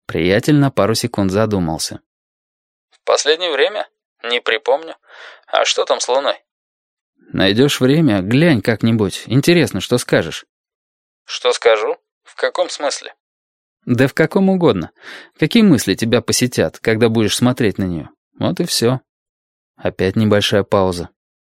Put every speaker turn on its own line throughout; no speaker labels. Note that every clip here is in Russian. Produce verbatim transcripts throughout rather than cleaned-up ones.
Приятель на пару секунд задумался.
«В последнее время? Не припомню. А что там с Луной?»
«Найдешь время, глянь как-нибудь. Интересно, что скажешь».
«Что скажу? В каком смысле?»
«Да в каком угодно. Какие мысли тебя посетят, когда будешь смотреть на нее? Вот и все». Опять небольшая пауза.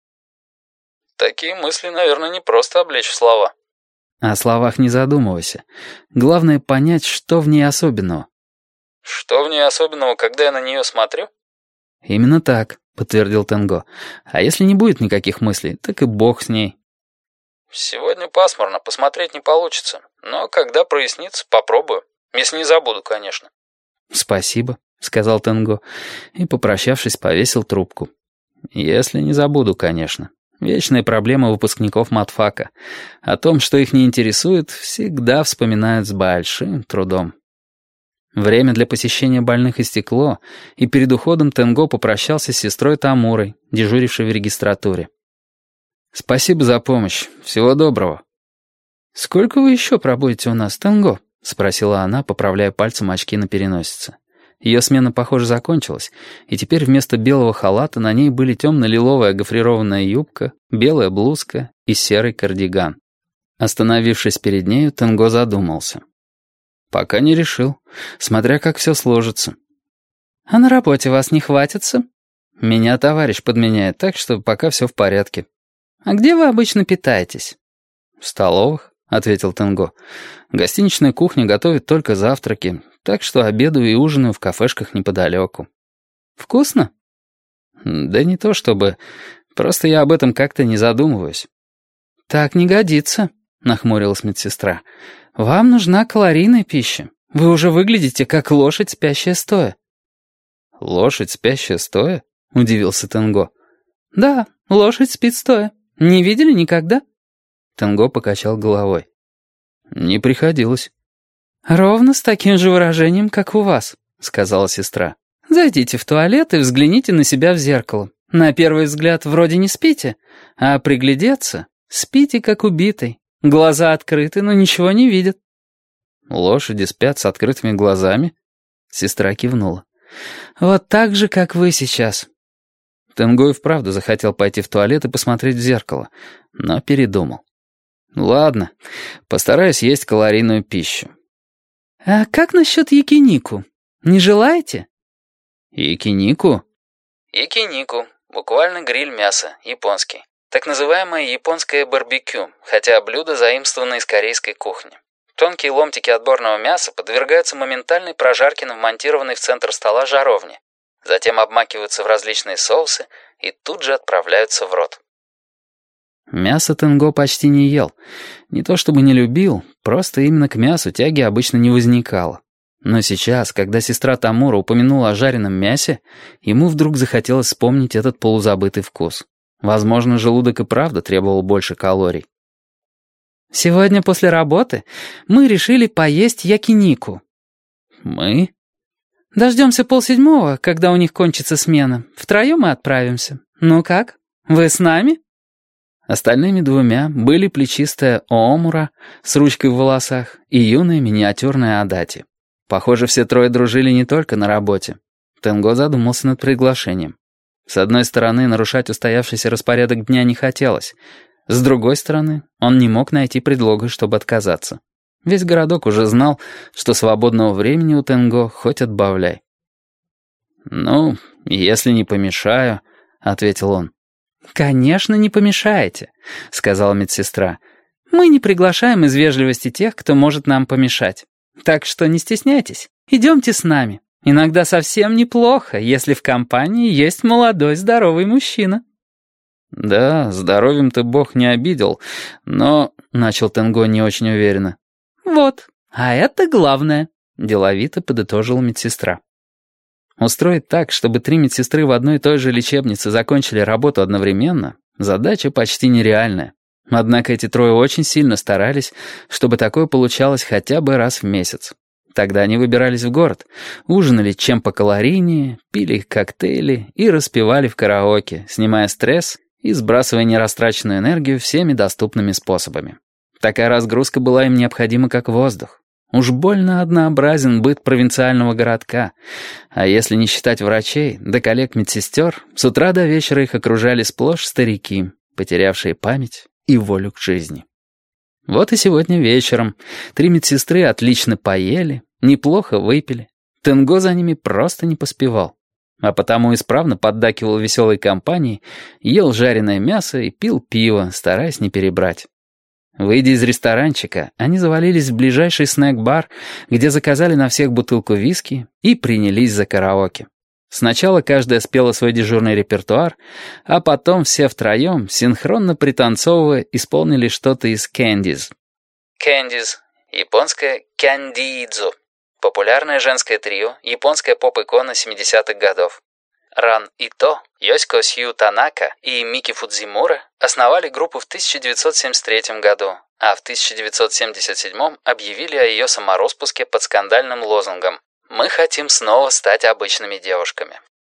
«Такие мысли, наверное, не просто облечь в слова».
О словах не задумывайся. Главное понять, что в ней особенного.
«Что в ней особенного, когда я на нее смотрю?»
«Именно так», — подтвердил Тенго. «А если не будет никаких мыслей, так и бог с ней».
«Сегодня пасмурно, посмотреть не получится. Но когда прояснится, попробую. Если не забуду, конечно».
«Спасибо», — сказал Тенго, и, попрощавшись, повесил трубку. «Если не забуду, конечно. Вечная проблема выпускников матфака. О том, что их не интересует, всегда вспоминают с большим трудом». Время для посещения больных истекло, и перед уходом Тенго попрощался с сестрой Тамурой, дежурившей в регистратуре. «Спасибо за помощь. Всего доброго». «Сколько вы еще пробудете у нас, Тенго?» — спросила она, поправляя пальцем очки на переносице. Ее смена, похоже, закончилась, и теперь вместо белого халата на ней были темно-лиловая гофрированная юбка, белая блузка и серый кардиган. Остановившись перед нею, Тенго задумался. «Пока не решил, смотря как все сложится». «А на работе вас не хватится?» «Меня товарищ подменяет, так что пока все в порядке». «А где вы обычно питаетесь?» «В столовых», — ответил Тенго. «Гостиничная кухня готовит только завтраки, так что обедаю и ужинаю в кафешках неподалеку». «Вкусно?» «Да не то чтобы. Просто я об этом как-то не задумываюсь». «Так не годится», — нахмурилась медсестра. «Вам нужна калорийная пища. Вы уже выглядите как лошадь, спящая стоя». «Лошадь, спящая стоя?» — удивился Тенго. «Да, лошадь спит стоя. Не видели никогда?» Тенго покачал головой. «Не приходилось». «Ровно с таким же выражением, как у вас», — сказала сестра. «Зайдите в туалет и взгляните на себя в зеркало. На первый взгляд вроде не спите, а приглядеться спите, как убитый. Глаза открыты, но ничего не видят». «Лошади спят с открытыми глазами?» Сестра кивнула. «Вот так же, как вы сейчас». Тенго и вправду захотел пойти в туалет и посмотреть в зеркало, но передумал. «Ладно, постараюсь есть калорийную пищу». «А как насчет якинику? Не желаете?» «Якинику?»
Якинику. Буквально гриль мяса, японский. Так называемое японское барбекю, хотя блюдо заимствовано из корейской кухни. Тонкие ломтики отборного мяса подвергаются моментальной прожарке на вмонтированной в центр стола жаровне. Затем обмакиваются в различные соусы и тут же отправляются в рот.
Мясо Тенго почти не ел. Не то чтобы не любил, просто именно к мясу тяги обычно не возникало. Но сейчас, когда сестра Тамура упомянула о жареном мясе, ему вдруг захотелось вспомнить этот полузабытый вкус. Возможно, желудок и правда требовал больше калорий. «Сегодня после работы мы решили поесть якинику». «Мы?» «Дождемся полседьмого, когда у них кончится смена. Втроем и отправимся. Ну как, вы с нами?» Остальными двумя были плечистая Оомура с ручкой в волосах и юная миниатюрная Адати. Похоже, все трое дружили не только на работе. Тенго задумался над приглашением. С одной стороны, нарушать устоявшийся распорядок дня не хотелось. С другой стороны, он не мог найти предлога, чтобы отказаться. Весь городок уже знал, что свободного времени у Тенго хоть отбавляй. «Ну, если не помешаю», — ответил он. «Конечно, не помешаете», — сказала медсестра. «Мы не приглашаем из вежливости тех, кто может нам помешать. Так что не стесняйтесь, идемте с нами. Иногда совсем неплохо, если в компании есть молодой здоровый мужчина». «Да, здоровьем-то Бог не обидел, но...» — начал Тенго не очень уверенно. «Вот, а это главное», — деловито подытожила медсестра. Устроить так, чтобы три медсестры в одной и той же лечебнице закончили работу одновременно, задача почти нереальная. Однако эти трое очень сильно старались, чтобы такое получалось хотя бы раз в месяц. Тогда они выбирались в город, ужинали чем покалорийнее, пили коктейли и распевали в караоке, снимая стресс и сбрасывая нерастраченную энергию всеми доступными способами. Такая разгрузка была им необходима как воздух. Уж больно однообразен быт провинциального городка, а если не считать врачей, да коллег-медсестер, с утра до вечера их окружали сплошь старики, потерявшие память и волю к жизни. Вот и сегодня вечером три медсестры отлично поели, неплохо выпили. Тенго за ними просто не поспевал, а потому исправно поддакивал веселой компании, ел жареное мясо и пил пиво, стараясь не перебрать. Выйдя из ресторанчика, они завалились в ближайший снэк-бар, где заказали на всех бутылку виски и принялись за караоке. Сначала каждая спела свой дежурный репертуар, а потом все втроем, синхронно пританцовывая, исполнили что-то из «Candies».
«Candies» — японское «кяндидзу». Популярное женское трио, японская поп-икона семидесятых годов. Ран Ито, Йосико Сью Танака и Мики Фудзимура основали группу в тысяча девятьсот семьдесят третьем году, а в тысяча девятьсот семьдесят седьмом объявили о ее самороспуске под скандальным лозунгом «Мы хотим снова стать обычными девушками».